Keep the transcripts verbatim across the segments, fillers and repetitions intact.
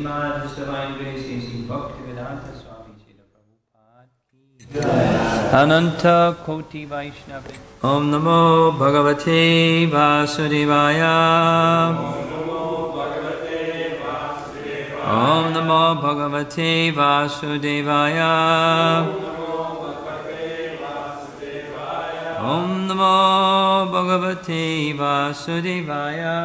Srimad His Divine Grace A C Bhaktivedanta Swami Srila Prabhupada ki Ananta Koti Vaishnava. Om Namo Bhagavate Vasudevaya. Om Namo Bhagavate Vasudevaya. Om Namo Bhagavate Vasudevaya.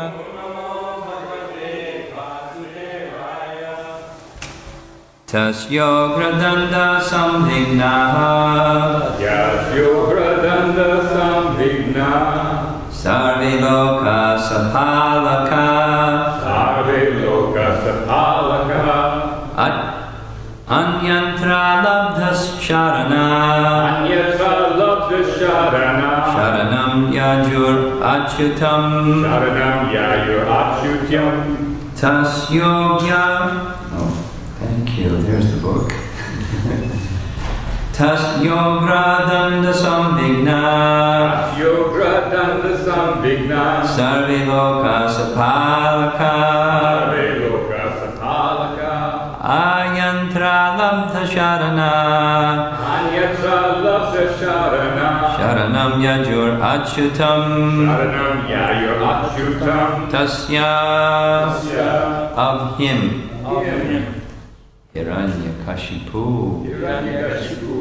Tasyogradanda samvignaha. Tasyogradanda samvignaha. Sarve loka sapalaka. Sarve loka sapalaka. At anyantra labdhas sharana. Anyatra labdha sharana. Sharanam yajur achyutam. Sharanam yajur achyutam. Tasyogya. Thank you. There's the book. Tasyogradanda samvigna. Tasyogradanda samvigna. Sarve loka sapalaka. Sarve loka sapalaka. Ayantra labdha sharana. Anyatra labdha sharana. Sharanam yajur achyutam. Sharanam yajur achyutam. Tasya. Tasya. Of him. Of him. Hiranyakashipu. Hiranyakashipu.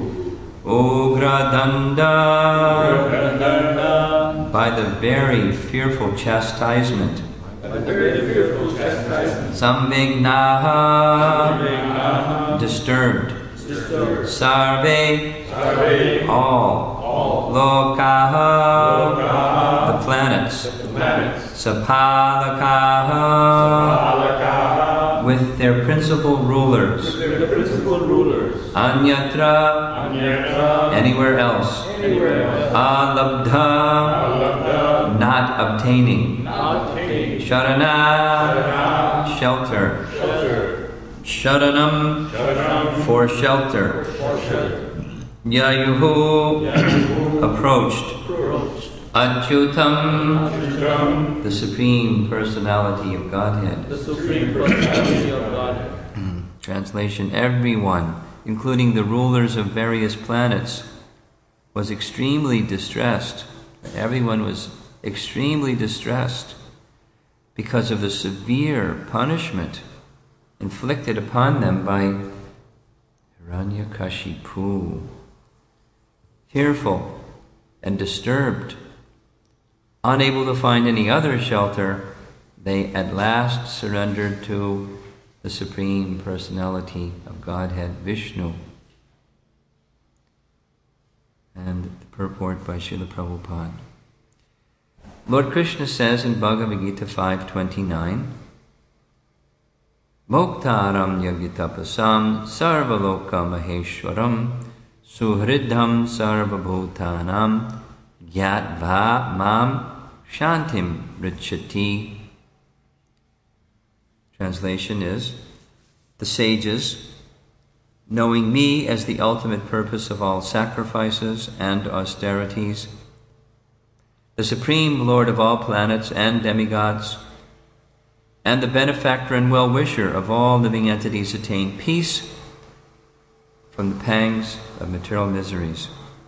Ugradanda. Ugradanda. By the very fearful chastisement. By the very fearful chastisement. Samvignaha. Samvignaha. Disturbed. Disturbed. Sarve. Sarve. All. All. Lokaha. Lokaha. The planets. The planets. Sapalakaha. Sapalakaha. With their principal rulers. With their principal rulers. Anyatra. Anyatra. Anywhere else. Anywhere else. Alabdha. Alabdha. Not obtaining. Not obtaining. Sharana. Sharana. Shelter. Shelter. Sharanam. Sharanam. For shelter. For shelter. Yayuhu. Yayuhu. Approached. Approached. Achyutam. Achyutam. The Supreme Personality of Godhead. The Supreme Personality of Godhead. Translation: everyone, including the rulers of various planets, was extremely distressed. Everyone was extremely distressed because of the severe punishment inflicted upon them by Hiranyakashipu. Fearful and disturbed, unable to find any other shelter, they at last surrendered to the Supreme Personality of Godhead, Vishnu. And the purport by Srila Prabhupada. Lord Krishna says in Bhagavad Gita five twenty-nine, Moktaram yagitapasam sarvaloka maheshwaram suhridham sarvabhutanam gyatva mam shantim richati. Translation is, the sages, knowing me as the ultimate purpose of all sacrifices and austerities, the Supreme Lord of all planets and demigods, and the benefactor and well-wisher of all living entities, attain peace from the pangs of material miseries.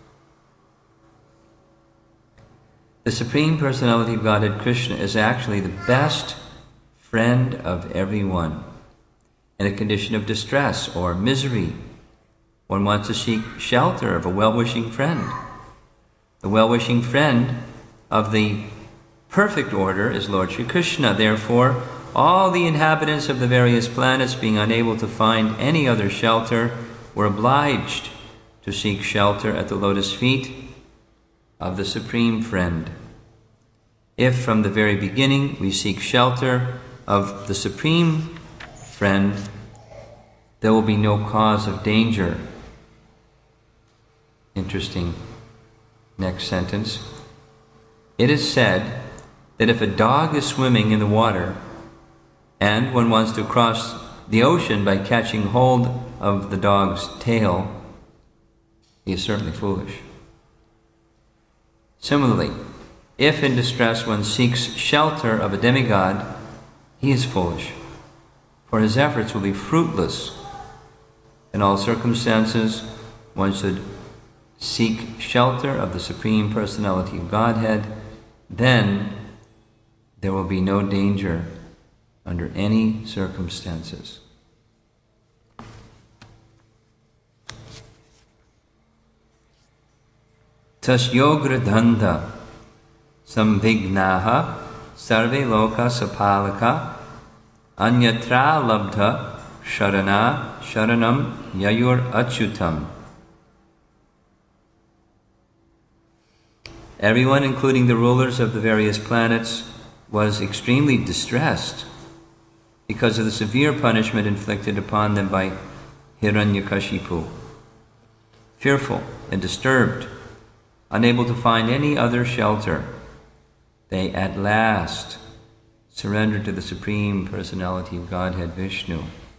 The Supreme Personality of Godhead, Krishna, is actually the best friend of everyone. In a condition of distress or misery, one wants to seek shelter of a well-wishing friend. The well-wishing friend of the perfect order is Lord Sri Krishna. Therefore, all the inhabitants of the various planets, being unable to find any other shelter, were obliged to seek shelter at the lotus feet of the Supreme Friend. If from the very beginning we seek shelter of the Supreme Friend, there will be no cause of danger. Interesting next sentence. It is said that if a dog is swimming in the water and one wants to cross the ocean by catching hold of the dog's tail, he is certainly foolish. Similarly, if in distress one seeks shelter of a demigod, he is foolish. for his efforts will be fruitless. In all circumstances, one should seek shelter of the Supreme Personality of Godhead. Then there will be no danger under any circumstances. Tasyogradhanda samvignaha sarve loka sapalaka anyatra labdha sharana sharanam yayur achyutam. Everyone, including the rulers of the various planets, was extremely distressed because of the severe punishment inflicted upon them by Hiranyakashipu. Fearful and disturbed, unable to find any other shelter, they at last surrendered to the Supreme Personality of Godhead, Vishnu.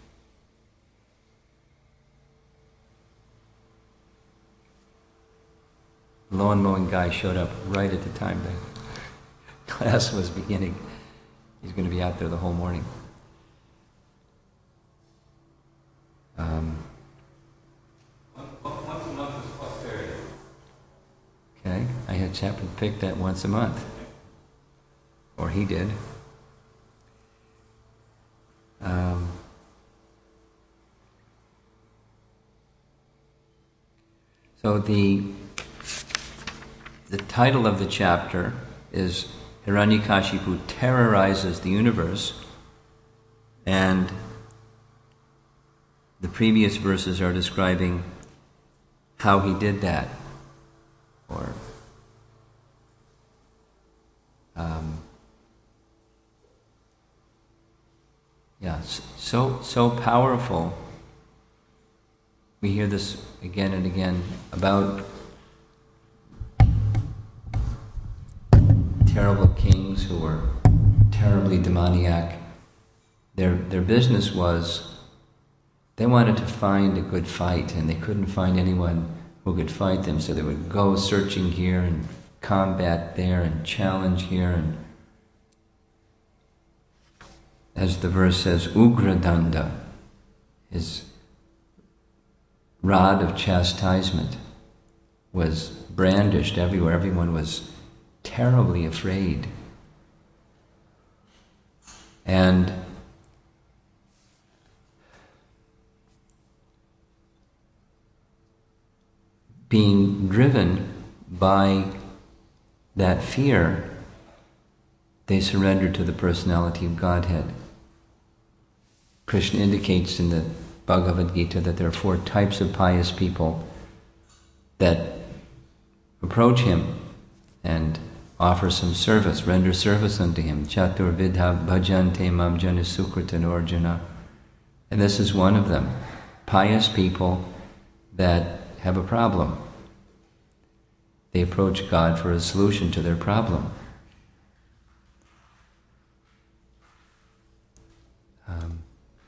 Lawn mowing guy showed up right at the time the class was beginning. He's going to be out there the whole morning. Um, Once a month is prosperity. okay, I had Chaplain pick that once a month. Or he did. Um, so the the title of the chapter is Hiranyakashipu terrorizes the universe, and the previous verses are describing how he did that, or um, yeah, so so powerful. We hear this again and again about terrible kings who were terribly demoniac. Their their business was they wanted to find a good fight, and they couldn't find anyone who could fight them, so they would go searching here and combat there and challenge here. And as the verse says, Ugradanda, his rod of chastisement, was brandished everywhere. Everyone was terribly afraid. And being driven by that fear, they surrendered to the personality of Godhead. Krishna indicates in the Bhagavad Gita that there are four types of pious people that approach him and offer some service, render service unto him. Chatur vidha bhajante mam jana sukrita Arjuna. And this is one of them. Pious people that have a problem. They approach God for a solution to their problem. Um,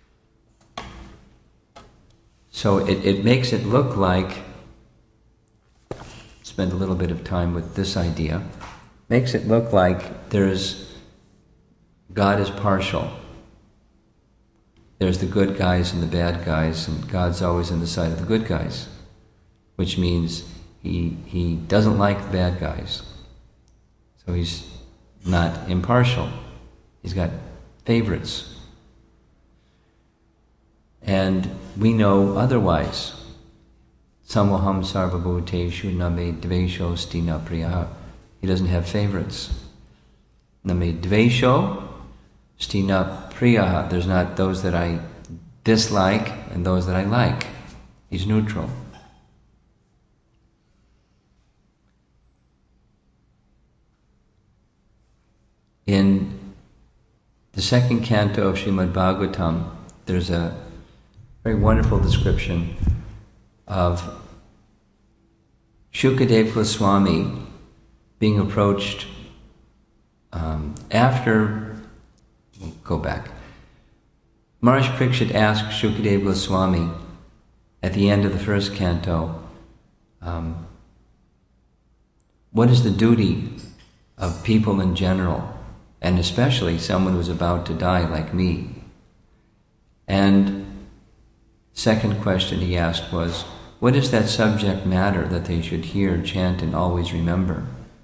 so it, it makes it look like, spend a little bit of time with this idea, makes it look like there's, God is partial. There's the good guys and the bad guys, and God's always on the side of the good guys, which means he he doesn't like the bad guys. So he's not impartial. He's got favorites. And we know otherwise. Samoham sarvabhuteshu name dvesho stina priya. He doesn't have favorites. Name dvesho stina priya. There's not those that I dislike and those that I like. He's neutral. In the second canto of Srimad Bhagavatam, there's a very wonderful description of Shukadeva Goswami being approached um, after, we'll go back. Maharaj Parikshit asked Shukadeva Goswami at the end of the first canto, um, what is the duty of people in general, and especially someone who's about to die like me? And second question he asked was, what is that subject matter that they should hear, chant, and always remember?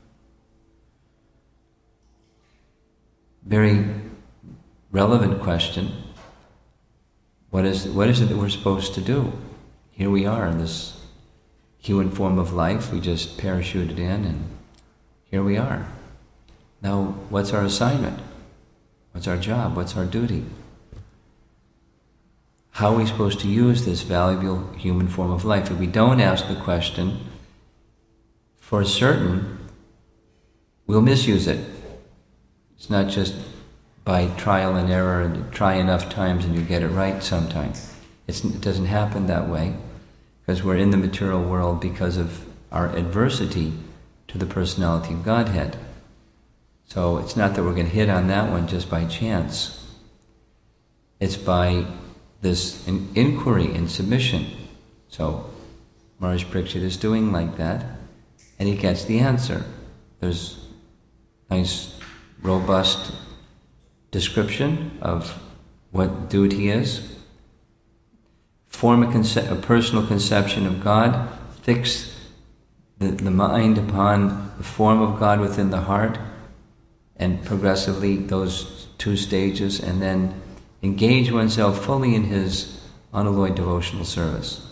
Very relevant question. What is, what is it that we're supposed to do? Here we are in this human form of life. We just parachuted in and here we are. Now, what's our assignment? What's our job? What's our duty? How are we supposed to use this valuable human form of life? If we don't ask the question, for certain, we'll misuse it. It's not just by trial and error and try enough times and you get it right sometime. It's, it doesn't happen that way because we're in the material world because of our adversity to the personality of Godhead. So it's not that we're going to hit on that one just by chance. It's by this in inquiry and submission. So Maharaj Parikshit is doing like that, and he gets the answer. There's nice, robust description of what duty is. Form a, conce- a personal conception of God. Fix the, the mind upon the form of God within the heart, and progressively those two stages, and then engage oneself fully in his unalloyed devotional service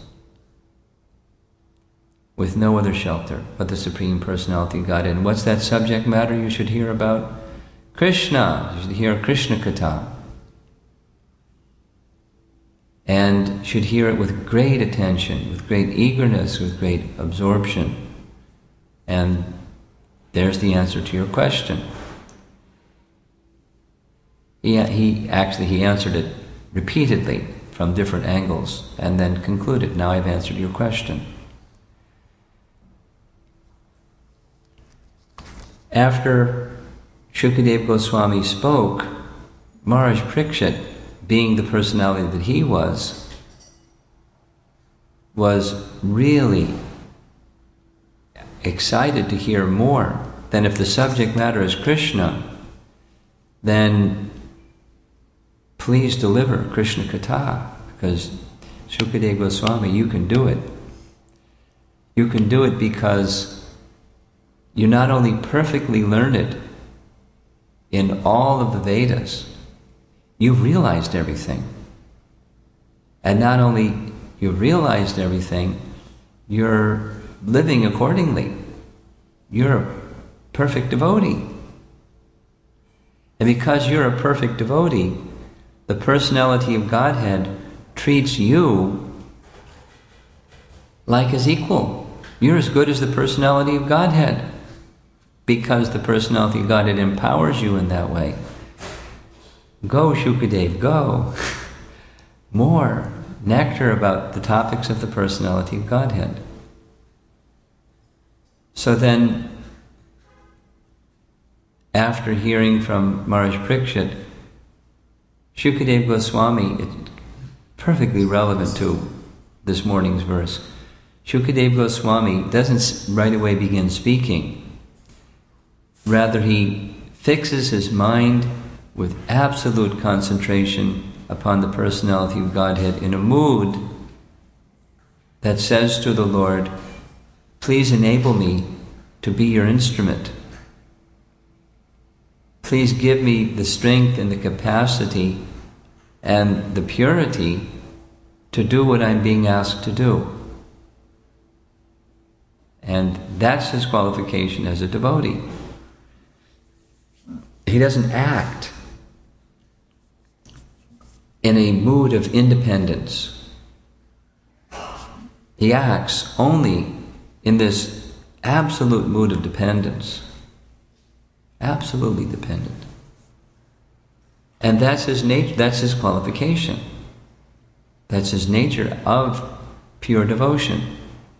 with no other shelter but the Supreme Personality of Godhead. And what's that subject matter you should hear about? Krishna. You should hear Krishna Katha. And should hear it with great attention, with great eagerness, with great absorption. And there's the answer to your question. He, he actually, he answered it repeatedly from different angles and then concluded, now I've answered your question. After Shukadeva Goswami spoke, Maharaj Parikshit, being the personality that he was, was really excited to hear more. Then if the subject matter is Krishna, then please deliver Krishna Katha, because Shukadeva Goswami, you can do it. You can do it because you not only perfectly learned it in all of the Vedas, you've realized everything. And not only you've realized everything, you're living accordingly. You're a perfect devotee. And because you're a perfect devotee, the personality of Godhead treats you like his equal. You're as good as the personality of Godhead because the personality of Godhead empowers you in that way. Go, Shukadev, go. More nectar about the topics of the personality of Godhead. So then, after hearing from Maharaj Parikshit, Shukadeva Goswami, it's perfectly relevant to this morning's verse. Shukadeva Goswami doesn't right away begin speaking. Rather, he fixes his mind with absolute concentration upon the personality of Godhead in a mood that says to the Lord, please enable me to be your instrument. Please give me the strength and the capacity and the purity to do what I'm being asked to do. And that's his qualification as a devotee. He doesn't act in a mood of independence. He acts only in this absolute mood of dependence. Absolutely dependent. And that's his nature, that's his qualification. That's his nature of pure devotion.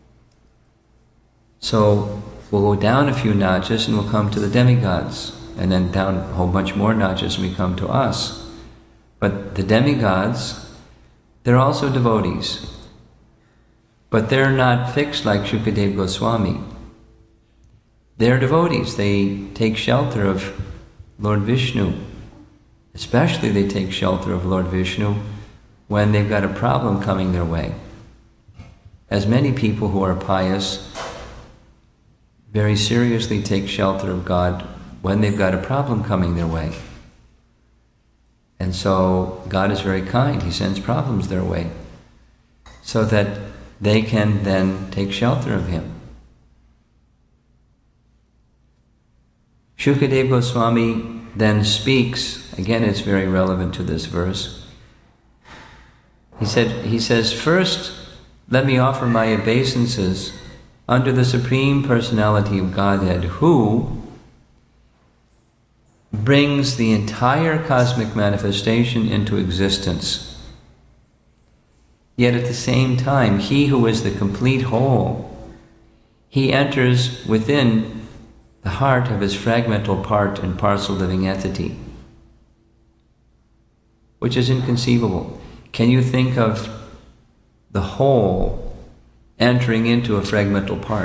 So we'll go down a few notches and we'll come to the demigods, and then down a whole bunch more notches and we come to us. But the demigods, they're also devotees. But they're not fixed like Shukadeva Goswami. They're devotees. They take shelter of Lord Vishnu. Especially they take shelter of Lord Vishnu when they've got a problem coming their way. As many people who are pious very seriously take shelter of God when they've got a problem coming their way. And so God is very kind. He sends problems their way so that they can then take shelter of Him. Shukadeva Goswami then speaks, again it's very relevant to this verse. He said, he says, first, let me offer my obeisances under the Supreme Personality of Godhead, who brings the entire cosmic manifestation into existence. Yet at the same time, He who is the complete whole, He enters within the heart of His fragmental part and parcel living entity, which is inconceivable. Can you think of the whole entering into a fragmental part?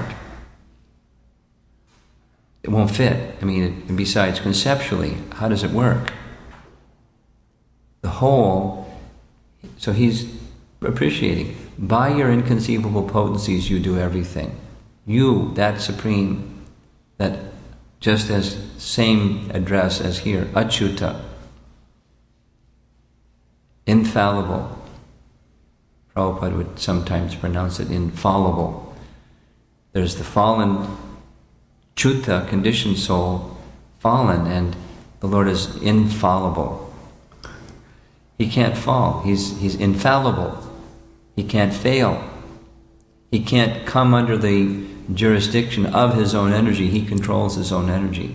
It won't fit. I mean, and besides, conceptually, how does it work? The whole, so He's appreciating, by your inconceivable potencies you do everything. You, that supreme, that just as same address as here, Achyuta, infallible. Prabhupada would sometimes pronounce it infallible. There's the fallen Chuta, conditioned soul, fallen, and the Lord is infallible. He can't fall. He's, he's infallible. He can't fail. He can't come under the jurisdiction of His own energy. He controls His own energy.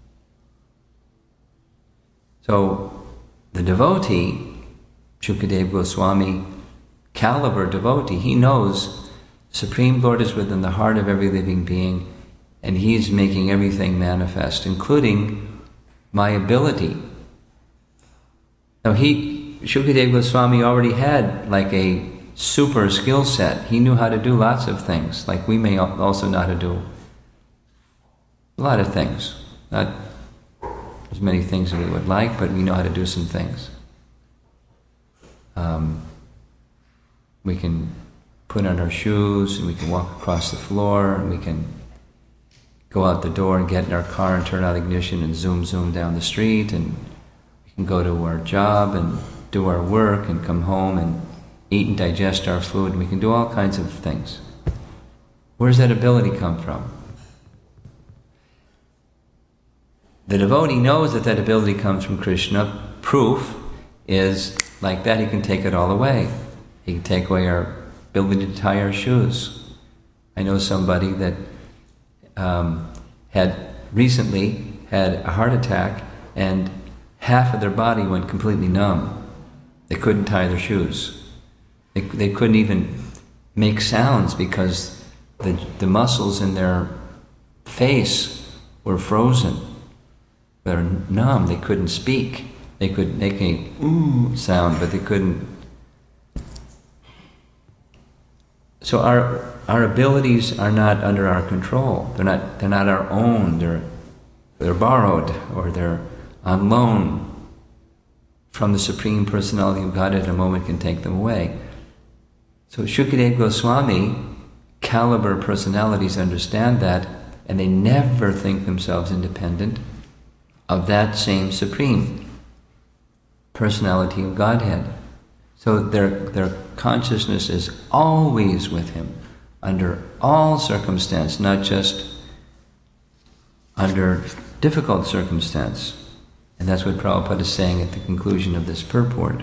So the devotee, Shukadeva Goswami, caliber devotee, he knows Supreme Lord is within the heart of every living being, and He's making everything manifest, including my ability. Now he, Shukadeva Goswami already had like a super skill set. He knew how to do lots of things, like we may also know how to do a lot of things. Not as many things as we would like, but we know how to do some things. Um, we can put on our shoes, and we can walk across the floor, and we can go out the door and get in our car and turn on ignition and zoom, zoom down the street, and we can go to our job and do our work and come home and eat and digest our food, and we can do all kinds of things. Where does that ability come from? The devotee knows that that ability comes from Krishna. Proof is like that, he can take it all away. He can take away our ability to tie our shoes. I know somebody that um, had recently had a heart attack, and half of their body went completely numb. They couldn't tie their shoes. They, they couldn't even make sounds because the, the muscles in their face were frozen. They're numb. They couldn't speak. They could make a ooh sound, but they couldn't. So our our abilities are not under our control. They're not they're not our own. They're they're borrowed, or they're on loan from the Supreme Personality of Godhead. A moment can take them away. So Shukadeva Goswami, caliber personalities understand that, and they never think themselves independent of that same Supreme Personality of Godhead. So their their consciousness is always with Him, under all circumstance, not just under difficult circumstance. And that's what Prabhupada is saying at the conclusion of this purport.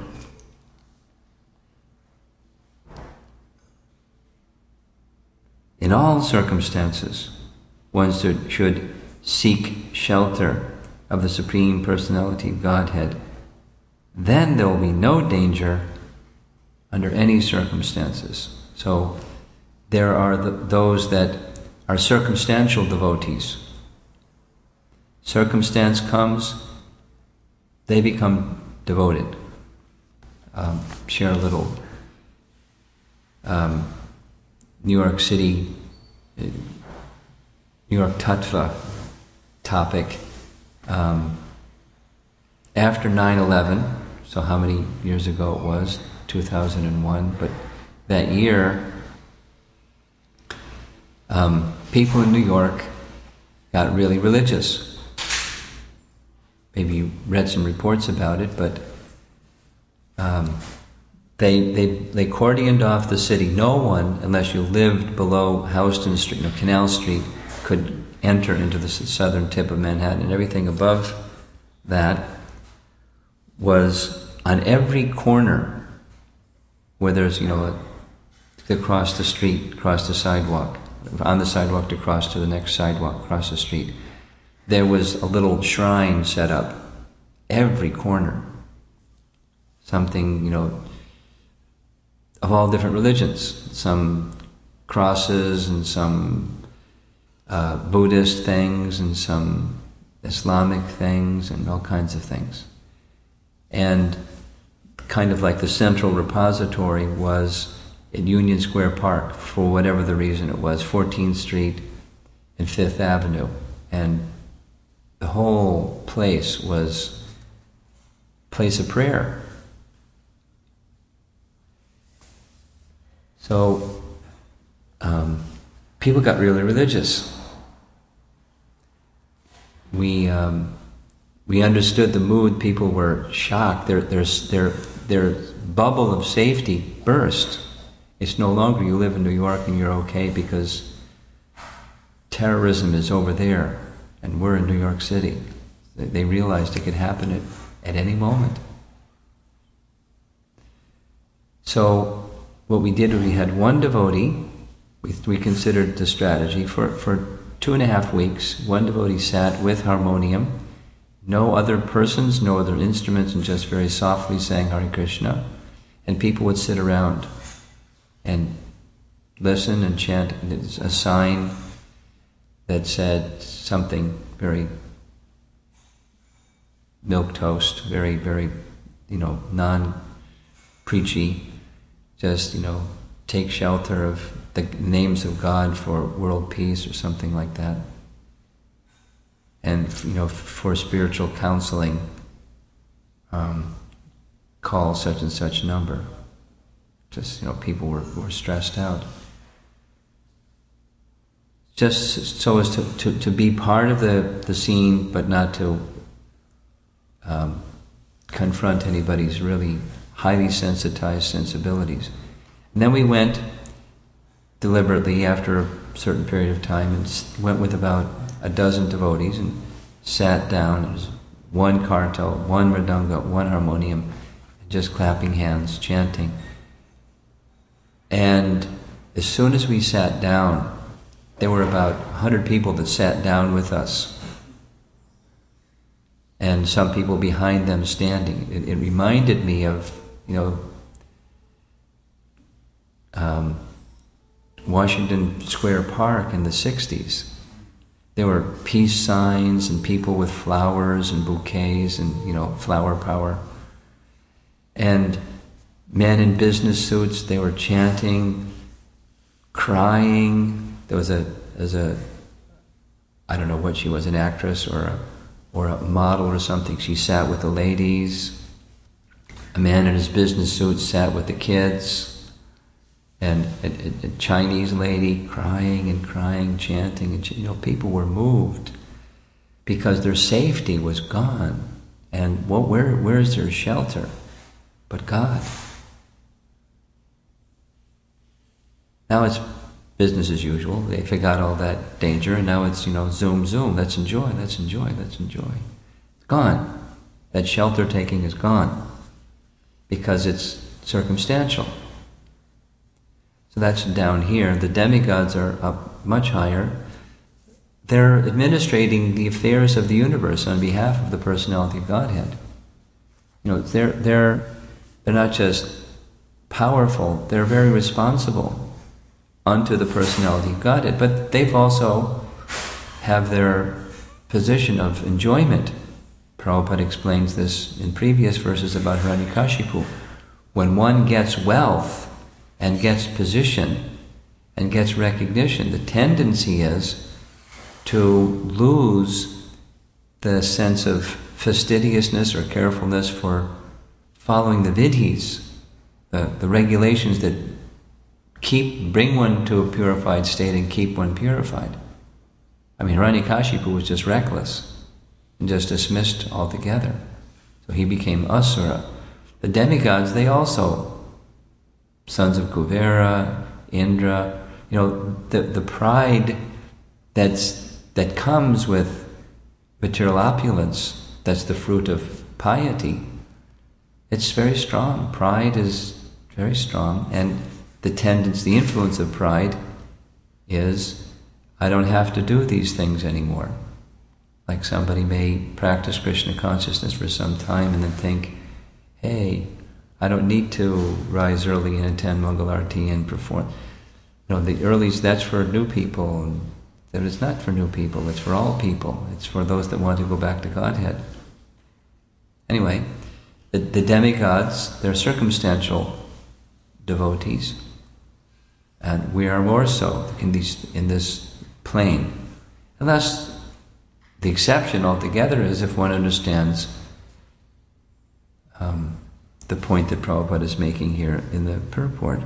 In all circumstances, one should, should seek shelter of the Supreme Personality of Godhead. Then there will be no danger under any circumstances. So there are the, those that are circumstantial devotees. Circumstance comes, they become devoted. Um, share a little um, New York City, New York Tattva topic. Um, after nine eleven, so how many years ago it was, two thousand one, but that year, um, people in New York got really religious. Maybe you read some reports about it, but um, they, they, they cordoned off the city. No one, unless you lived below Houston Street, you know, Canal Street, could enter into the southern tip of Manhattan, and everything above that was on every corner where there's, you know, a, to cross the street, cross the sidewalk, on the sidewalk to cross to the next sidewalk, cross the street. There was a little shrine set up, every corner. Something, you know, of all different religions. Some crosses and some uh, Buddhist things and some Islamic things and all kinds of things. And kind of like the central repository was in Union Square Park, for whatever the reason it was, fourteenth Street and Fifth Avenue. And the whole place was a place of prayer. So um, people got really religious. We um, we understood the mood. People were shocked. Their their their their bubble of safety burst. It's no longer you live in New York and you're okay because terrorism is over there and we're in New York City. They realized it could happen at, at any moment. So what we did was we had one devotee. We, we considered the strategy for, for two and a half weeks. One devotee sat with harmonium, no other persons, no other instruments, and just very softly sang Hare Krishna. And people would sit around and listen and chant. And it's a sign that said something very milquetoast, very, very, you know, non-preachy. Just, you know, take shelter of the names of God for world peace or something like that. And, you know, for spiritual counseling, um, call such and such number. Just, you know, people were, were stressed out. Just so as to, to, to be part of the, the scene, but not to um, confront anybody's really highly sensitized sensibilities. And then we went deliberately after a certain period of time and went with about a dozen devotees and sat down. There was one kartal, one mridanga, one harmonium, just clapping hands, chanting. And as soon as we sat down, there were about a hundred people that sat down with us. And some people behind them standing. It, it reminded me of, you know, um, Washington Square Park in the sixties. There were peace signs and people with flowers and bouquets and, you know, flower power. And men in business suits, they were chanting, crying. There was a, there was a, I don't know what she was, an actress or a, or a model or something. She sat with the ladies. A man in his business suit sat with the kids. And a, a, a Chinese lady crying and crying, chanting. And, you know, people were moved because their safety was gone. And what, where, where is their shelter but God? Now it's business as usual. They forgot all that danger, and now it's, you know, zoom, zoom. Let's enjoy, let's enjoy, let's enjoy. It's gone. That shelter taking is gone because it's circumstantial. So that's down here. The demigods are up much higher. They're administrating the affairs of the universe on behalf of the personality of Godhead. You know, they're they're they're not just powerful, they're very responsible unto the personality of Godhead, but they've also have their position of enjoyment. Prabhupada explains this in previous verses about Hiranyakashipu. When one gets wealth and gets position and gets recognition, the tendency is to lose the sense of fastidiousness or carefulness for following the vidhis, the, the regulations that keep bring one to a purified state and keep one purified. I mean, Hiranyakashipu was just reckless and just dismissed altogether. So he became Asura. The demigods, they also, sons of Kuvera, Indra, you know, the, the pride that's that comes with material opulence, that's the fruit of piety. It's very strong. Pride is very strong, and the tendency, the influence of pride is, I don't have to do these things anymore. Like somebody may practice Krishna consciousness for some time and then think, hey, I don't need to rise early and attend Mangal Arati and perform. You know, the earlies, that's for new people. And that it's not for new people, it's for all people. It's for those that want to go back to Godhead. Anyway, the, the demigods, they're circumstantial devotees. And we are more so in, these, in this plane. Unless the exception altogether is if one understands um, the point that Prabhupada is making here in the purport.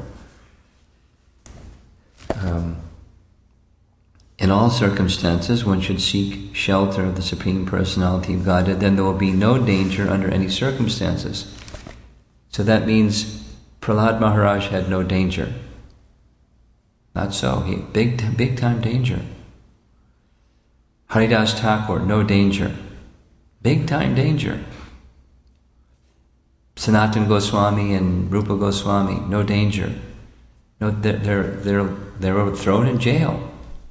Um, in all circumstances, one should seek shelter of the Supreme Personality of Godhead, then there will be no danger under any circumstances. So that means Prahlad Maharaj had no danger. Not so. He big, big time danger. Haridas Thakur, no danger. Big time danger. Sanatana Goswami and Rupa Goswami, no danger. No, they're, they're, they're, they were thrown in jail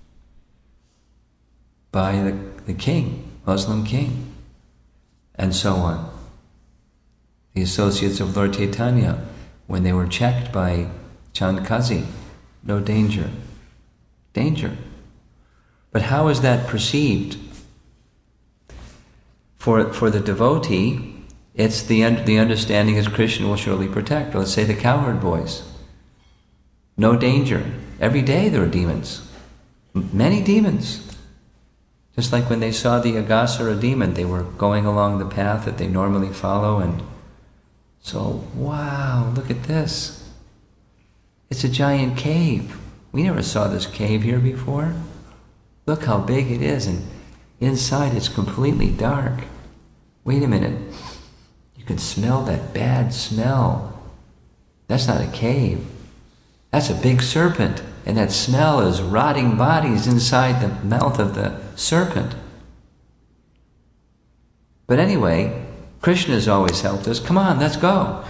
by the, the king, Muslim king, and so on. The associates of Lord Chaitanya, when they were checked by Chand Kazi, no danger. Danger. But how is that perceived? For, for the devotee, it's the, the understanding is Krishna will surely protect. Let's say the cowherd boys. No danger. Every day there are demons. Many demons. Just like when they saw the Aghasura demon, they were going along the path that they normally follow, and so, wow, look at this. It's a giant cave. We never saw this cave here before. Look how big it is, and inside it's completely dark. Wait a minute. You can smell that bad smell. That's not a cave. That's a big serpent, and that smell is rotting bodies inside the mouth of the serpent. But anyway, Krishna has always helped us. Come on, let's go.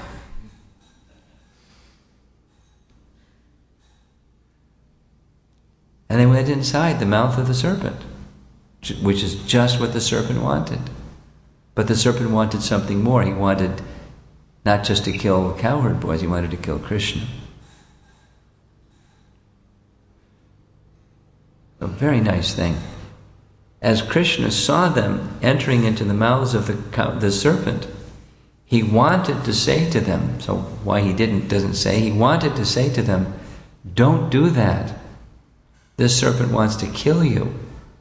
And they went inside the mouth of the serpent, which is just what the serpent wanted. But the serpent wanted something more. He wanted not just to kill cowherd boys, he wanted to kill Krishna. A very nice thing. As Krishna saw them entering into the mouths of the, cow, the serpent, he wanted to say to them, so why he didn't doesn't say, he wanted to say to them, don't do that. This serpent wants to kill you.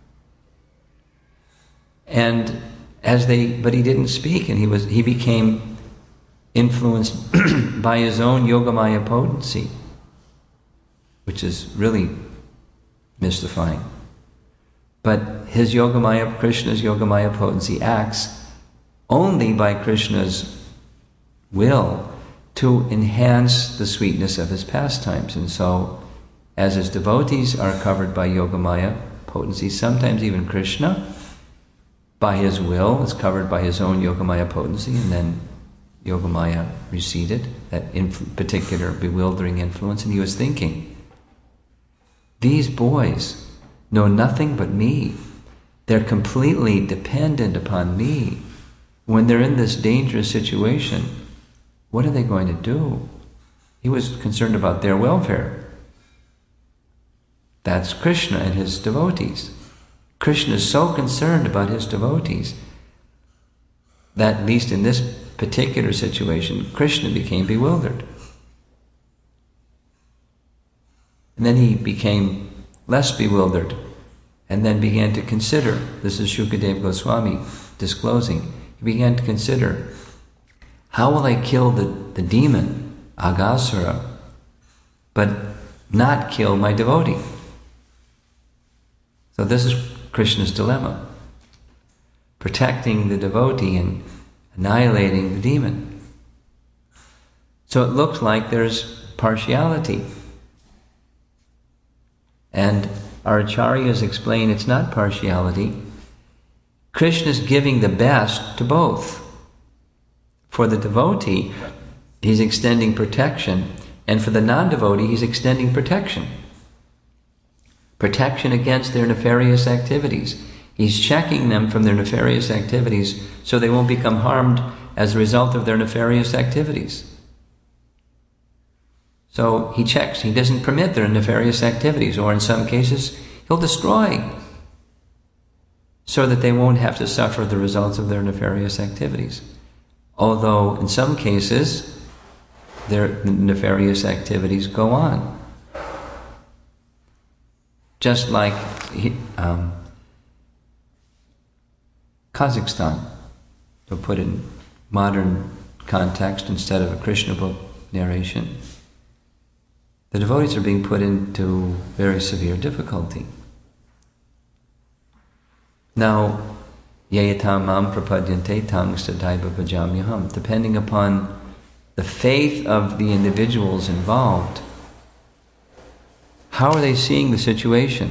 And as they, but he didn't speak, and he was he became influenced by his own Yogamaya potency, which is really mystifying. But his Yogamaya, Krishna's Yogamaya potency acts only by Krishna's will to enhance the sweetness of his pastimes. And so, as his devotees are covered by Yogamaya potency, sometimes even Krishna, by his will, is covered by his own Yogamaya potency, and then Yogamaya receded, that inf- particular bewildering influence, and he was thinking, these boys know nothing but me. They're completely dependent upon me. When they're in this dangerous situation, what are they going to do? He was concerned about their welfare. That's Krishna and his devotees. Krishna is so concerned about his devotees that, at least in this particular situation, Krishna became bewildered. And then he became less bewildered, and then began to consider, this is Shukadeva Goswami disclosing, he began to consider, How will I kill the, the demon, Aghasura, but not kill my devotee? So this is Krishna's dilemma. Protecting the devotee and annihilating the demon. So it looks like there's partiality. And our acharyas explain it's not partiality. Krishna's giving the best to both. For the devotee, he's extending protection, and for the non-devotee, he's extending protection. Protection against their nefarious activities. He's checking them from their nefarious activities so they won't become harmed as a result of their nefarious activities. So he checks, he doesn't permit their nefarious activities, or in some cases, he'll destroy, so that they won't have to suffer the results of their nefarious activities. Although in some cases, their nefarious activities go on. Just like um, Kazakhstan, to put in modern context instead of a Krishna book narration, the devotees are being put into very severe difficulty. Now, yayatam mam prapadyante tang sadaiva bhajamyaham. Depending upon the faith of the individuals involved, how are they seeing the situation?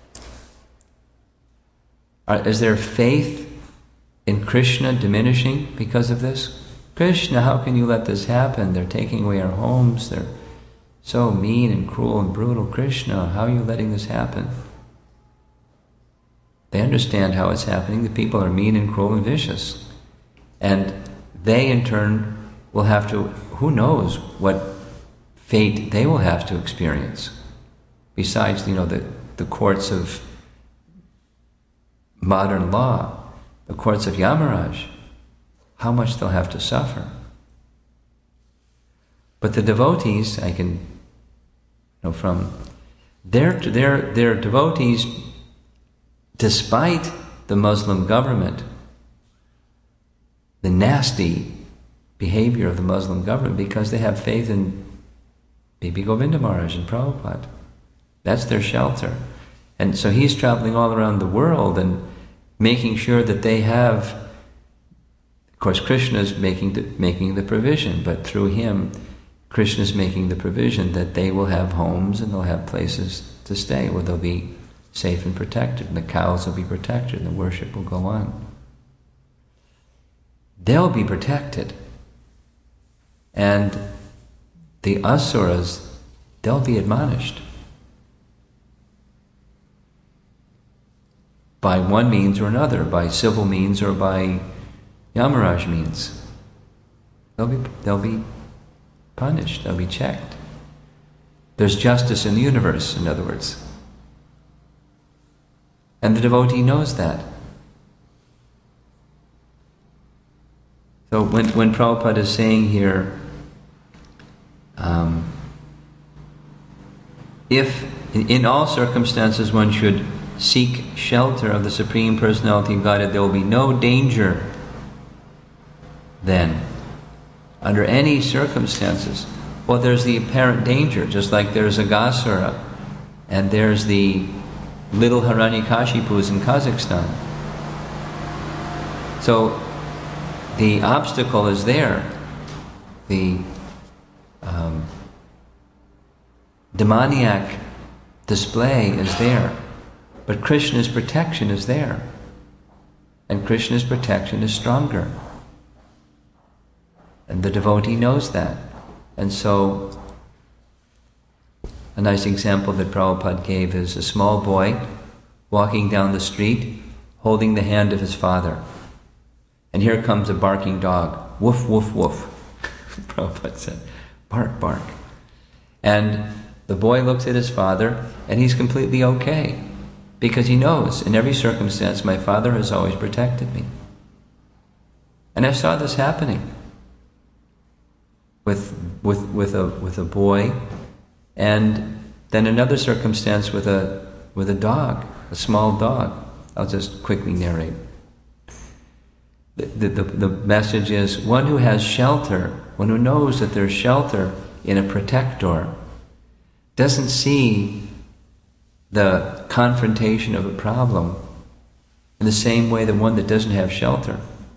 Are, is their faith in Krishna diminishing because of this? Krishna, how can you let this happen? They're taking away our homes, they're so mean and cruel and brutal. Krishna, how are you letting this happen? They understand how it's happening. The people are mean and cruel and vicious. And they in turn will have to, who knows what fate they will have to experience. Besides, you know, the, the courts of modern law, the courts of Yamaraj, how much they'll have to suffer. But the devotees, I can, you know, from their their their devotees, despite the Muslim government, the nasty behavior of the Muslim government, because they have faith in Bibi Govinda Maharaj and Prabhupada. That's their shelter. And so he's traveling all around the world and making sure that they have, of course Krishna's making the, making the provision, but through him, Krishna's making the provision that they will have homes and they'll have places to stay where they'll be safe and protected, and the cows will be protected, and the worship will go on. They'll be protected. And the asuras, they'll be admonished. By one means or another, by civil means or by Yamaraj means. They'll be, they'll be punished, they'll be checked. There's justice in the universe, in other words. And the devotee knows that. So when, when Prabhupada is saying here, um, if in, in all circumstances one should seek shelter of the Supreme Personality of Godhead, there will be no danger then, under any circumstances. Well, there's the apparent danger, just like there's Aghasura, and there's the little Hiranyakashipus in Kazakhstan. So the obstacle is there. The um, demoniac display is there. But Krishna's protection is there. And Krishna's protection is stronger. And the devotee knows that. And so, a nice example that Prabhupada gave is a small boy walking down the street, holding the hand of his father. And here comes a barking dog. Woof, woof, woof. Prabhupada said, bark, bark. And the boy looks at his father, and he's completely okay. Because he knows, in every circumstance, my father has always protected me. And I saw this happening with with with a with a boy, and then another circumstance with a with a dog, a small dog. I'll just quickly narrate. The, the, the message is one who has shelter, one who knows that there's shelter in a protector, doesn't see the confrontation of a problem in the same way the one that doesn't have shelter.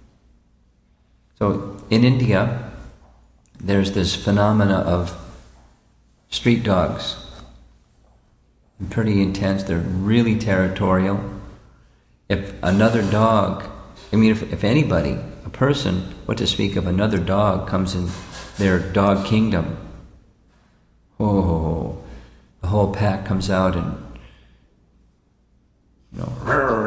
So in India, there's this phenomena of street dogs. They're pretty intense, they're really territorial. If another dog, I mean if, if anybody, a person, what to speak of another dog comes in their dog kingdom, oh, the whole pack comes out and, you know,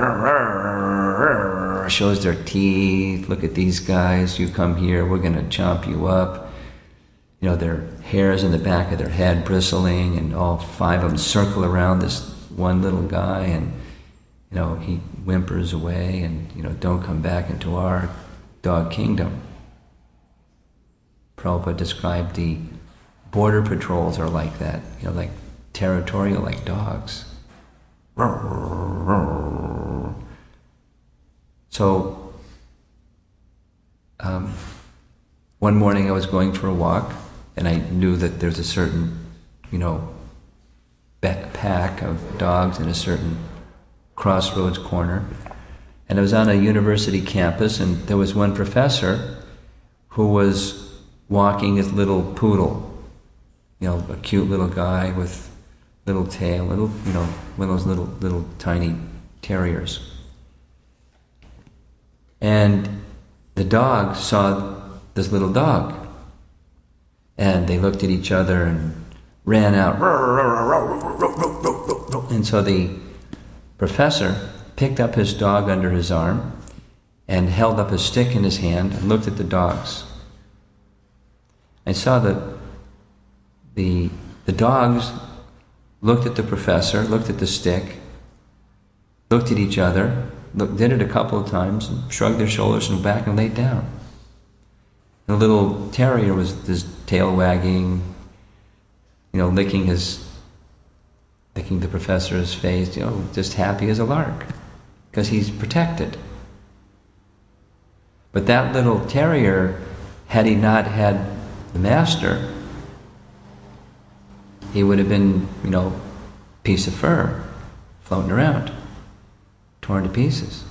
shows their teeth. Look at these guys, you come here, we're going to chomp you up. You know, their hairs in the back of their head bristling, and all five of them circle around this one little guy, and, you know, he whimpers away and, you know, don't come back into our dog kingdom. Prabhupada described the border patrols are like that, you know, like territorial, like dogs. So, um, one morning I was going for a walk, and I knew that there's a certain, you know, pack of dogs in a certain crossroads corner. And I was on a university campus, and there was one professor who was walking his little poodle, you know, a cute little guy with little tail, little, you know, one of those little, little tiny terriers. And the dog saw this little dog, and they looked at each other and ran out. And so the professor picked up his dog under his arm and held up a stick in his hand and looked at the dogs. I saw that the, the dogs looked at the professor, looked at the stick, looked at each other, looked, did it a couple of times, and shrugged their shoulders and back and laid down. The little terrier was his tail wagging, you know, licking his, licking the professor's face, you know, just happy as a lark, because he's protected. But that little terrier, had he not had the master, he would have been, you know, a piece of fur floating around, torn to pieces.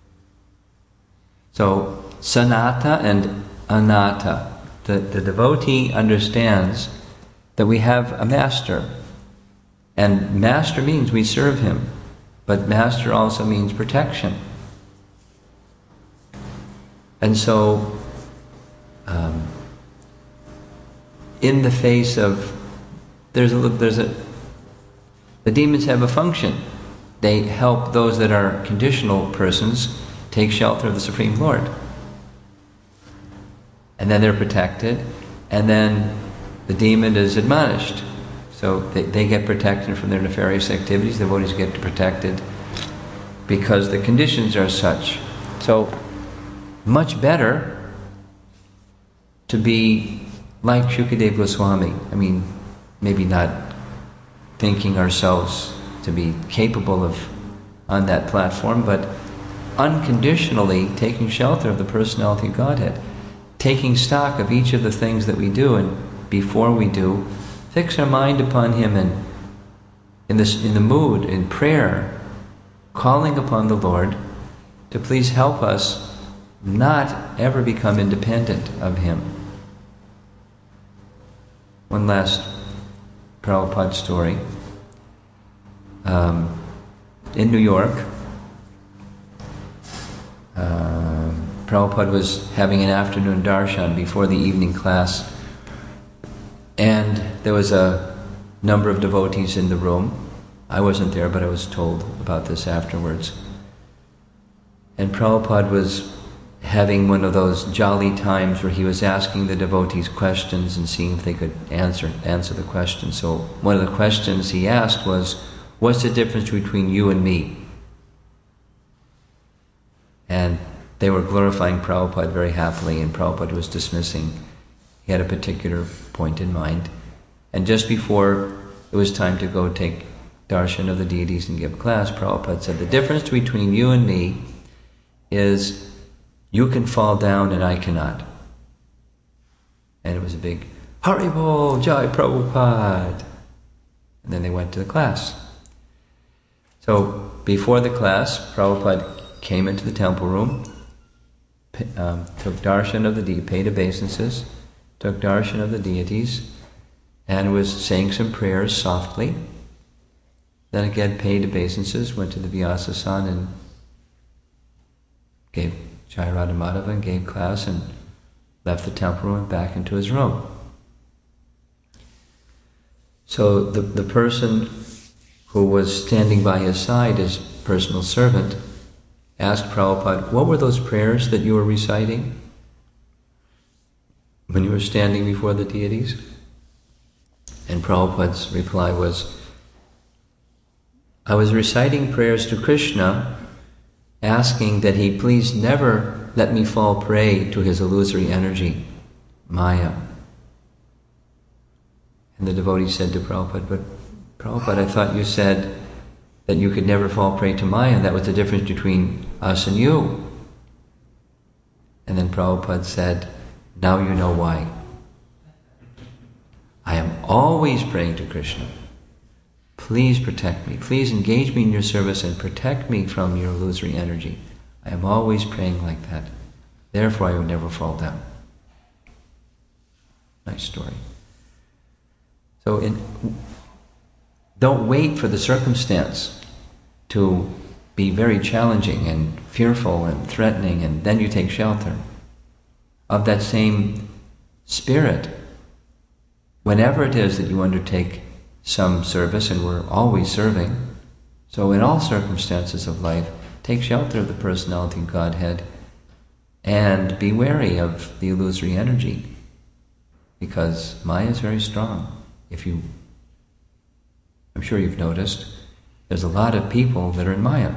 So, sanata and anatta. The, the devotee understands that we have a master. And master means we serve him. But master also means protection. And so, um, in the face of, there's a, there's a, the demons have a function. They help those that are conditional persons take shelter of the Supreme Lord. And then they're protected, and then the demon is admonished. So they, they get protection from their nefarious activities, the devotees get protected because the conditions are such. So, much better to be like Shukadev Goswami. I mean, maybe not thinking ourselves to be capable of on that platform, but unconditionally taking shelter of the personality of Godhead, taking stock of each of the things that we do, and before we do, fix our mind upon Him, and in this, in the mood, in prayer, calling upon the Lord to please help us not ever become independent of Him. One last Prabhupada story. Um, in New York, uh, Prabhupada was having an afternoon darshan before the evening class, and there was a number of devotees in the room. I wasn't there, but I was told about this afterwards. And Prabhupada was having one of those jolly times where he was asking the devotees questions and seeing if they could answer answer the question. So one of the questions he asked was, what's the difference between you and me? And they were glorifying Prabhupada very happily, and Prabhupada was dismissing. He had a particular point in mind. And just before it was time to go take darshan of the deities and give class, Prabhupada said, the difference between you and me is You can fall down and I cannot. And it was a big, Haribol, Jai Prabhupada. And then they went to the class. So before the class, Prabhupada came into the temple room, um, took darshan of the deity, paid obeisances, took darshan of the deities, and was saying some prayers softly. Then again paid obeisances, went to the Vyasa-san and gave Jai Radha Madhava and gave class and left the temple room and back into his room. So the, the person who was standing by his side, his personal servant, asked Prabhupada, what were those prayers that you were reciting when you were standing before the deities? And Prabhupada's reply was, I was reciting prayers to Krishna, asking that he please never let me fall prey to his illusory energy, Maya. And the devotee said to Prabhupada, but Prabhupada, I thought you said that you could never fall prey to Maya. That was the difference between us and you. And then Prabhupada said, now you know why. I am always praying to Krishna. Please protect me. Please engage me in your service and protect me from your illusory energy. I am always praying like that. Therefore I will never fall down. Nice story. So in, don't wait for the circumstance to be very challenging and fearful and threatening, and then you take shelter. Of that same spirit, whenever it is that you undertake some service, and we're always serving, so in all circumstances of life, take shelter of the personality of Godhead and be wary of the illusory energy, because Maya is very strong. If you, I'm sure you've noticed, there's a lot of people that are in Maya,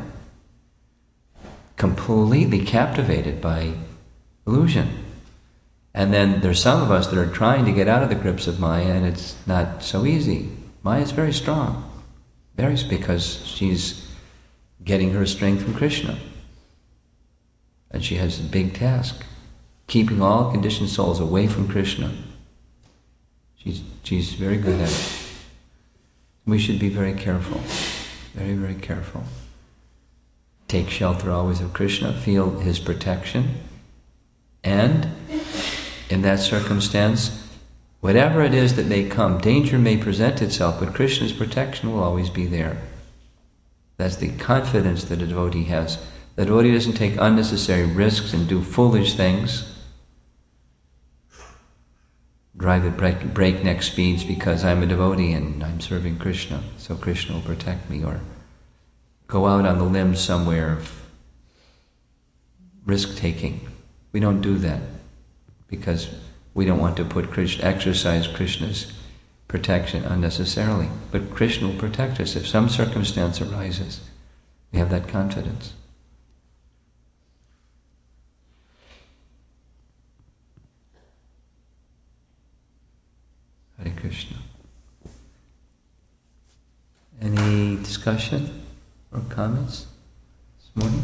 completely captivated by illusion. And then there's some of us that are trying to get out of the grips of Maya, and it's not so easy. Maya is very strong, very, because she's getting her strength from Krishna. And she has a big task, keeping all conditioned souls away from Krishna. She's, she's very good at it. We should be very careful, very, very careful. Take shelter always of Krishna, feel his protection, and in that circumstance, whatever it is that may come, danger may present itself, but Krishna's protection will always be there. That's the confidence that a devotee has. The devotee doesn't take unnecessary risks and do foolish things, drive at break, breakneck speeds because I'm a devotee and I'm serving Krishna, so Krishna will protect me, or go out on the limb somewhere of risk-taking. We don't do that because we don't want to put Krishna, exercise Krishna's protection unnecessarily. But Krishna will protect us if some circumstance arises. We have that confidence. Hare Krishna. Any discussion or comments this morning?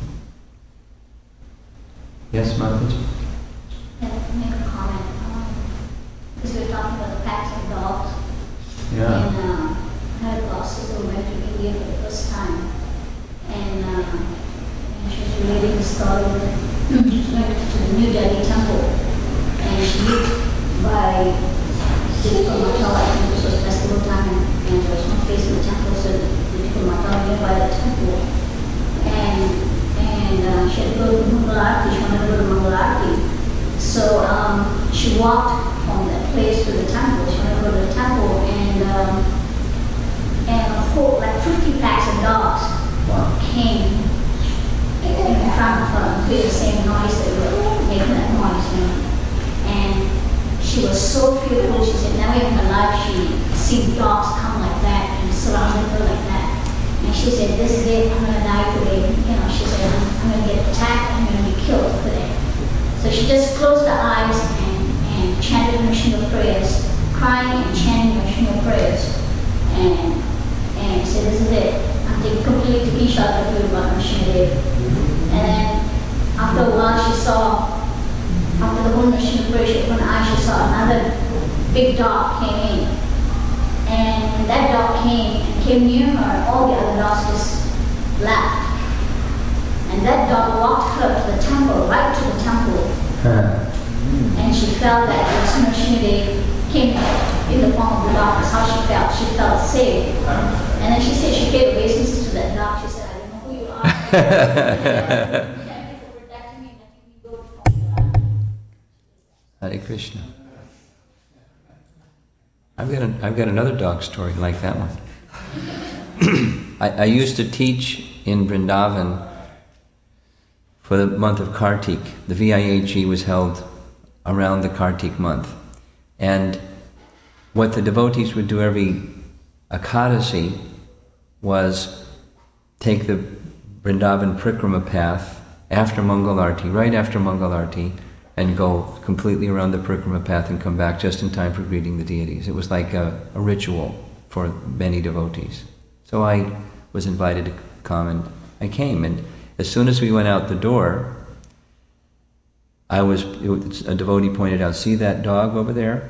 Yes, Mataji? Yeah, make a comment. Um, because we were talking about the packs of dogs. Yeah. And uh, I had a god sister who went to India for the first time. And, uh, and she was relating the story that she went to the New Delhi temple. And she lived by Siddhika Mata. I think this was festival time. And, and there was one place in the temple, so Siddhika Mata nearby the temple. And, and uh, she had to go to Mangal Aarti. She wanted to go to Mangal Aarti. So um, she walked from that place to the temple. She wanted to go to the temple, and um, and a whole like fifty packs of dogs Wow. came in front of her, made the same noise that we were making that noise, you know. And she was so fearful. She said never in her life she seen dogs come like that and surrounded her like that. And she said, "This is it. I'm gonna die today." You know, she said, "I'm, I'm gonna get attacked. I'm gonna be killed today." So she just closed her eyes and, and chanted Vishnu prayers, crying and chanting Vishnu prayers, and and said, "This is it. I'm taking completely taking shelter of you, Vishnu Dev." And then After a while, she saw, after the whole mission of prayer, she opened her eyes, she saw another big dog came in. And when that dog came and came near her, all the other dogs just left. And that dog walked her to the temple, right to the temple. And she felt that as soon as she came in the form of the dog, that's how she felt. She felt safe. And then she said she paid obeisances to that dog. She said, I don't know who you are. Thank you for protecting me and letting me go to Hare Krishna. I've got, a, I've got another dog story like that one. I, I used to teach in Vrindavan for the month of Kartik. The V I A G was held around the Kartik month. And what the devotees would do every Ekadasi was take the Vrindavan Prikrama path after Mangalarti, right after Mangalarti, and go completely around the Prikrama path and come back just in time for greeting the deities. It was like a, a ritual for many devotees. So I was invited to come, and I came. And as soon as we went out the door, I was, it, a devotee pointed out, see that dog over there?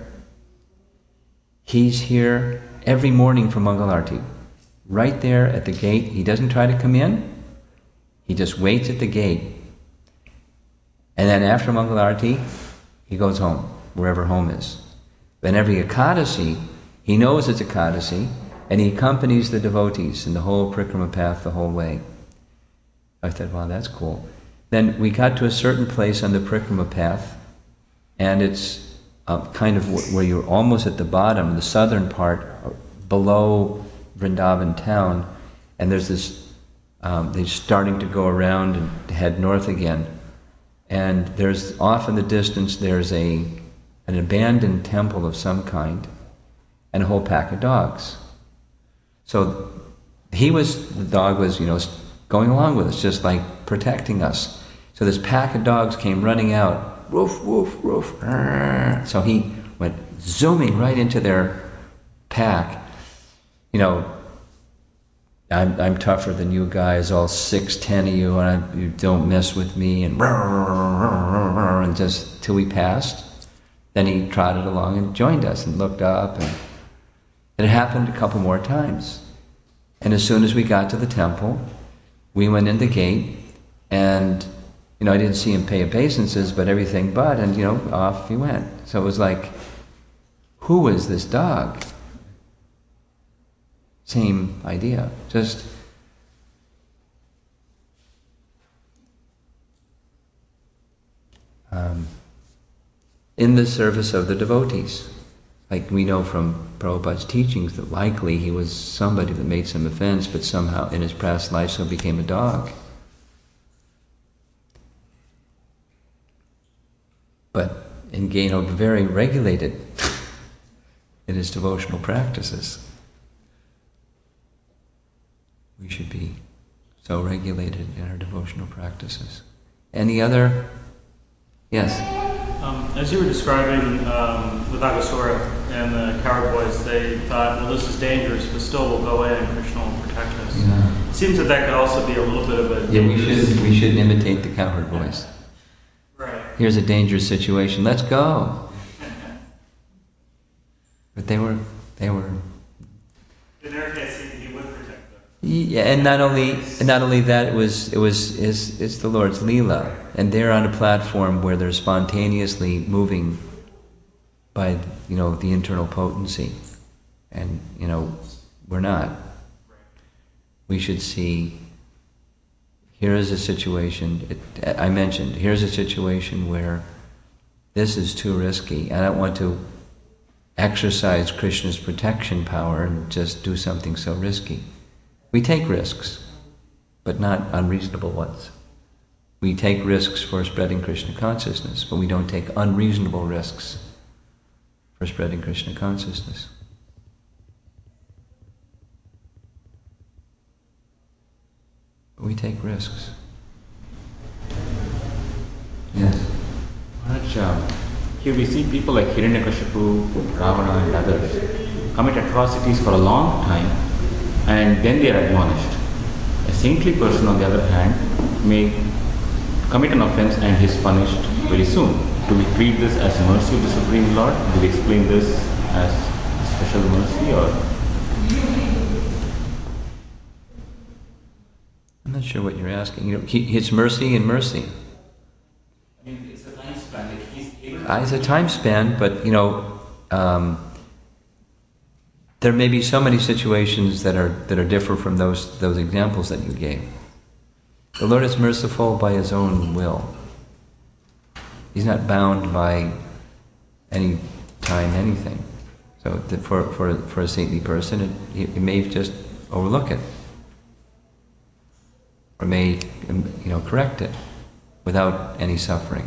He's here every morning for Mangalarti. Right there at the gate. He doesn't try to come in. He just waits at the gate. And then after Mangalarti, he goes home, wherever home is. Then every Ekadasi, he knows it's Ekadasi, and he accompanies the devotees in the whole Prikrama path the whole way. I thought, wow, that's cool. Then we got to a certain place on the Prikrama path, and it's uh, kind of where you're almost at the bottom, the southern part, below Vrindavan town, and there's this, um, they're starting to go around and head north again. And there's off in the distance, there's a an abandoned temple of some kind, and a whole pack of dogs. So he was, the dog was, you know, going along with us, just like protecting us. So this pack of dogs came running out, woof, woof, woof. So he went zooming right into their pack. You know, I'm, I'm tougher than you guys, all six, ten of you, and I, you don't mess with me, and and just till we passed. Then he trotted along and joined us and looked up, and it happened a couple more times. And as soon as we got to the temple, we went in the gate, and you know, I didn't see him pay obeisances, but everything but, and you know, off he went. So it was like, who is this dog? Same idea, just um, in the service of the devotees. Like we know from Prabhupada's teachings that likely he was somebody that made some offense, but somehow in his past life so became a dog. But in Gaino, very regulated in his devotional practices. We should be so regulated in our devotional practices. Any other? Yes? Um, as you were describing um, with Agasura and the coward boys, they thought, well, this is dangerous, but still we'll go in and Krishna will protect us. Yeah. It seems that that could also be a little bit of a... Yeah, we should, we should imitate the coward boys. Right. Here's a dangerous situation, let's go. But they were, they were... In their case, he, he would protect them. Yeah, and not only and not only that, it was it was is it's the Lord's Leela, and they're on a platform where they're spontaneously moving by, you know, the internal potency, and you know we're not. We should see. Here is a situation. It, I mentioned here's a situation where this is too risky. I don't want to exercise Krishna's protection power and just do something so risky. We take risks, but not unreasonable ones. We take risks for spreading Krishna consciousness, but we don't take unreasonable risks for spreading Krishna consciousness. But we take risks. Yes. Maharaj, um, here we see people like Hiranyakashipu, Ravana and others commit atrocities for a long time, and then they are admonished. A saintly person, on the other hand, may commit an offense and he is punished very soon. Do we treat this as mercy of the Supreme Lord? Do we explain this as special mercy, or? I'm not sure what you're asking. You know, he, it's mercy and mercy. I mean, it's a time span. Like he's able Uh, It's a time span, but you know, um, there may be so many situations that are that are different from those those examples that you gave. The Lord is merciful by His own will. He's not bound by any time, anything. So that for for for a saintly person, it, he, he may just overlook it, or may you know correct it without any suffering.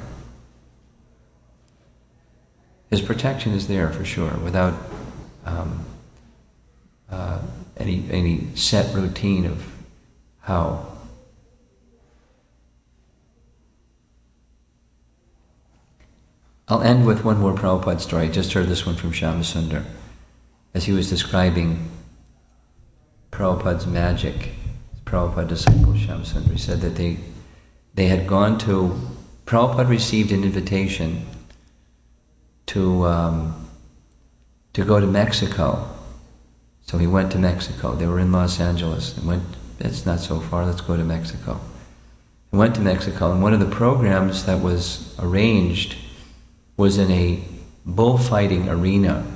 His protection is there for sure, without um, uh, any any set routine of how. I'll end with one more Prabhupada story. I just heard this one from Shyamasundar. As he was describing Prabhupada's magic, Prabhupada disciple Shyamasundar, he said that they they had gone to, Prabhupada received an invitation to um, to go to Mexico. So he went to Mexico. They were in Los Angeles and went, it's not so far, let's go to Mexico. He went to Mexico, and one of the programs that was arranged was in a bullfighting arena.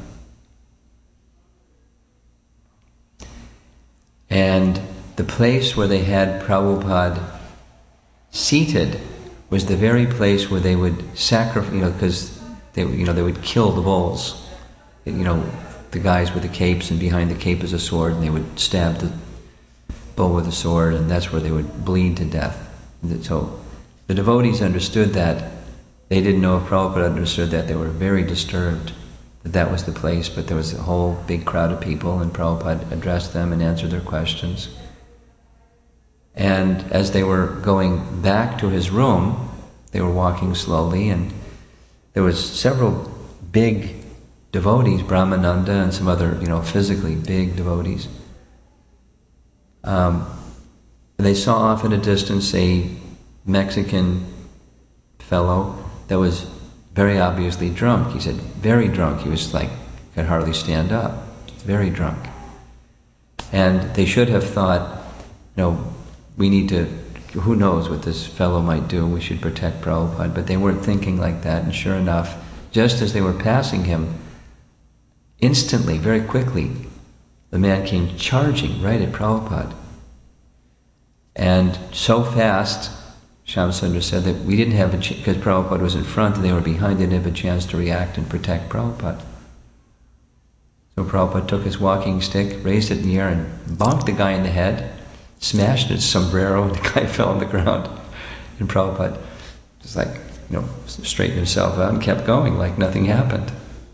And the place where they had Prabhupada seated was the very place where they would sacrifice, you know, because they, you know, they would kill the bulls. You know, the guys with the capes, and behind the cape is a sword, and they would stab the bull with a sword, and that's where they would bleed to death. So the devotees understood that. They didn't know if Prabhupada understood that. They were very disturbed that that was the place, but there was a whole big crowd of people, and Prabhupada addressed them and answered their questions. And as they were going back to his room, they were walking slowly, and there was several big devotees, Brahmananda and some other, you know, physically big devotees. Um, they saw off in a distance a Mexican fellow that was very obviously drunk. He said, very drunk. He was like, could hardly stand up. Very drunk. And they should have thought, you know, we need to, who knows what this fellow might do, we should protect Prabhupada. But they weren't thinking like that, and sure enough, just as they were passing him, instantly, very quickly, the man came charging right at Prabhupada. And so fast, Shyamasundar said that we didn't have a chance, because Prabhupada was in front and they were behind, they didn't have a chance to react and protect Prabhupada. So Prabhupada took his walking stick, raised it in the air, and bonked the guy in the head, smashed his sombrero, and the guy fell on the ground. And Prabhupada just like, you know, straightened himself out and kept going like nothing happened.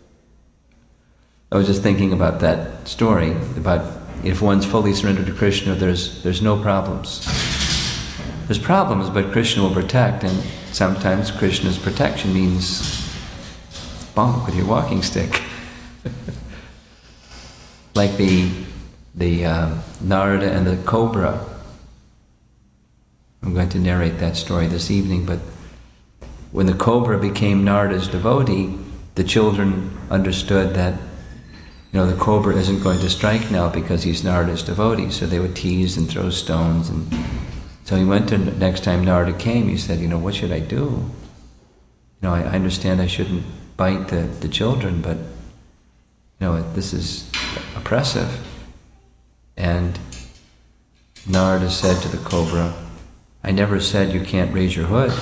I was just thinking about that story, about if one's fully surrendered to Krishna, there's there's no problems. There's problems, but Krishna will protect, and sometimes Krishna's protection means bonk with your walking stick. Like the the um, Narada and the cobra. I'm going to narrate that story this evening, but when the cobra became Narada's devotee, the children understood that, you know, the cobra isn't going to strike now because he's Narada's devotee, so they would tease and throw stones. And so he went to, next time Narada came, he said, you know, what should I do? You know, I, I understand I shouldn't bite the, the children, but, you know, this is oppressive. And Narada said to the cobra, I never said you can't raise your hood.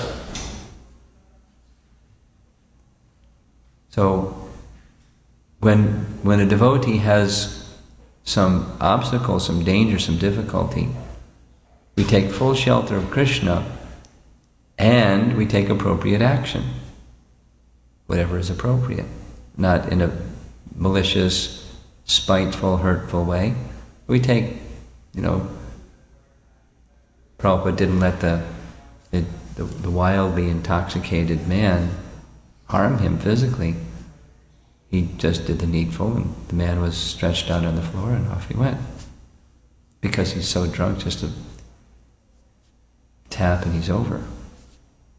So, when when a devotee has some obstacle, some danger, some difficulty, we take full shelter of Krishna and we take appropriate action, whatever is appropriate, not in a malicious, spiteful, hurtful way. We take, you know, Prabhupada didn't let the, the, the, the wildly intoxicated man harm him physically. He just did the needful, and the man was stretched out on the floor, and off he went. Because he's so drunk, just a tap and he's over.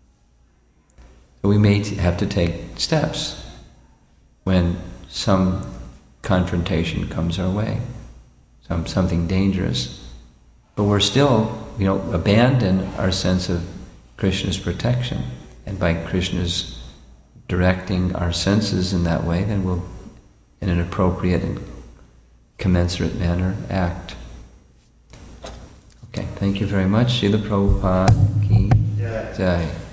we may t- have to take steps when some confrontation comes our way, some something dangerous. But we're still, you know, abandon our sense of Krishna's protection. And by Krishna's directing our senses in that way, then we'll, in an appropriate and commensurate manner, act. Okay, thank you very much. Srila Prabhupada ki jai.